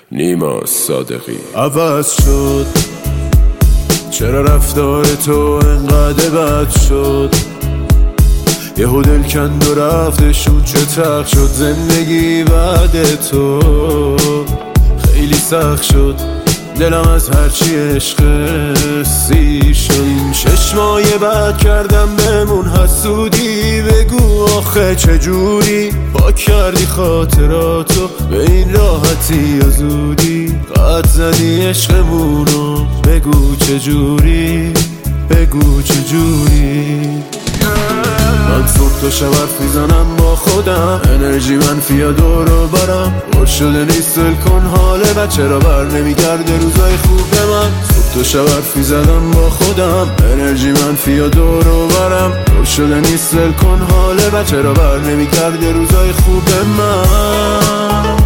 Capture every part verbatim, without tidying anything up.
نیما صادقی. عوض شد چرا رفتار تو انقدر بد شد، یهو دل کند و رفتشون چه تق شد زندگی بعد تو. خیلی سخت شد دلم از هرچی عشق سیر شد. این شش ماه بعد کردم بمون حسودی، بگو آخه چجوری پاک کردی خاطراتو به این راحتی یا زودی. قد زدی عشقمونو بگو چجوری، بگو چجوری. من صبح تا شب حرف میزنم با خودم، انرژی منفی دور و برم پر شده نیست. ول کن حال بچه را بر نمیگرده روزای خوب به من. صبح تا شب حرف میزنم با خودم، انرژی منفی دور و برم پر شده نیست. ول کن حال بچه را بر نمیگرده روزای خوب به من.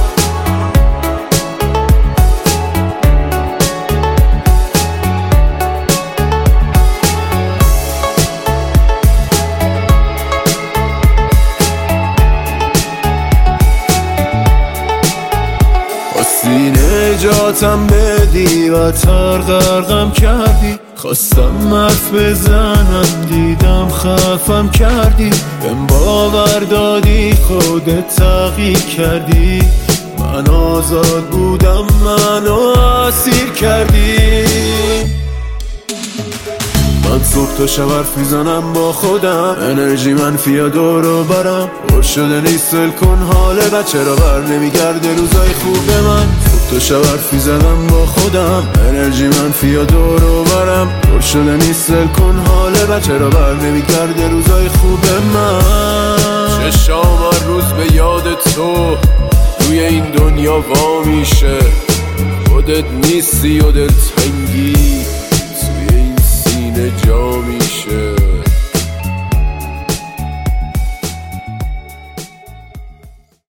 نجاتم بدی و تر غرقم کردی، خواستم حرف بزنم دیدم خفم کردی. بهم باور دادی خودت تغییر کردی، من آزاد بودم منو اسیر کردی. من صبح تا شب حرف میزنم با خودم، انرژی منفی دور و برم پر شده نیست. ول کن حال بچه را بر نمیگرده روزای خوب به من. صبح تا شب حرف میزنم با خودم، انرژی منفی دور و برم پر شده نیست. ول کن حال بچه را بر نمیگرده روزای خوب به من. چشام هر روز به یاد تو روی این دنیا وا میشه، خودت نیستی و دلتنگی